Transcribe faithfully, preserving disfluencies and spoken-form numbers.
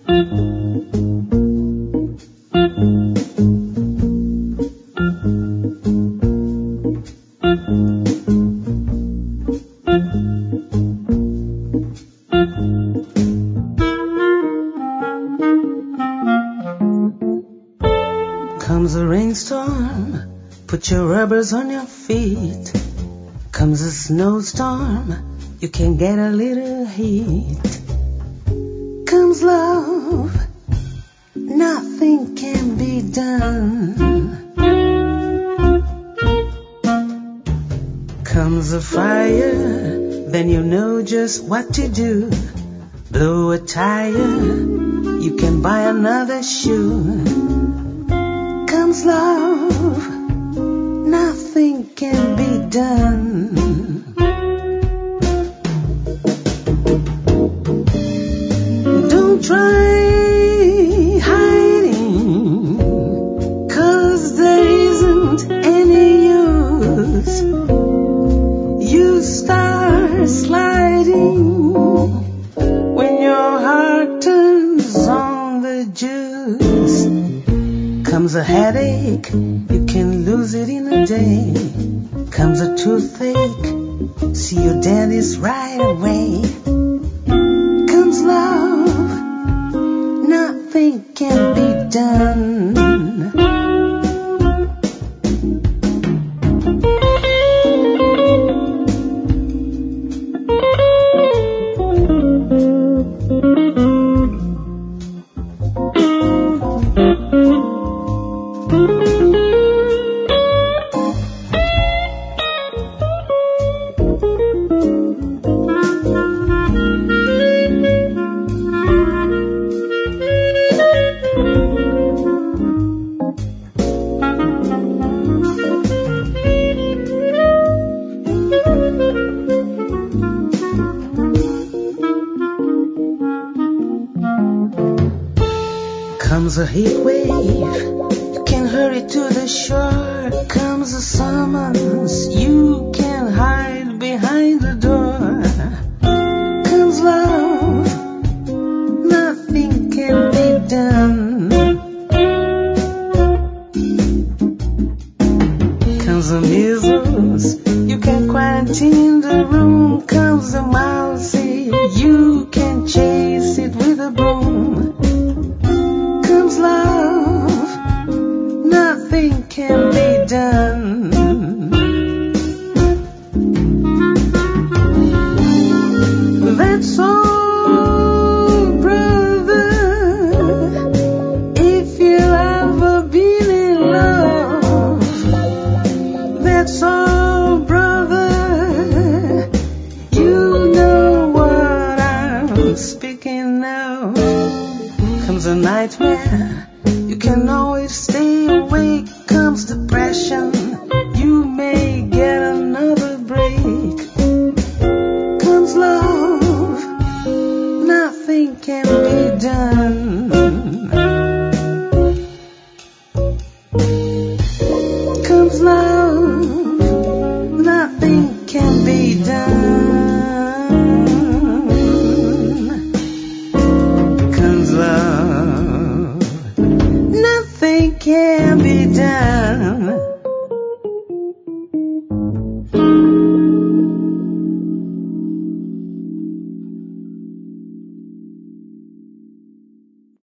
Comes a rainstorm, put your rubbers on your feet. Comes a snowstorm, you can get a little heat. Comes love, nothing can be done. Comes a fire, then you know just what to do. Blow a tire, you can buy another shoe. Comes love, nothing can be done. Don't try hiding, 'cause there isn't any use. You start sliding when your heart turns on the juice. Comes a headache, you can lose it in a day. Comes a toothache, see your dentist right away. Comes love, nothing can be done. Comes a heat wave, you can hurry to the shore. Comes a summons, you can hide behind the door. Comes love, nothing can be done. Comes the measles, you can quarantine the room. Comes the mousy, you can chase it with a broom. Comes love, nothing can be done. That's all, brother, if you ever been in love. That's all, brother, you know what I'm speaking now. Comes a nightmare, you can always stay awake. Comes depression, you may get another break. Comes love, nothing can be done.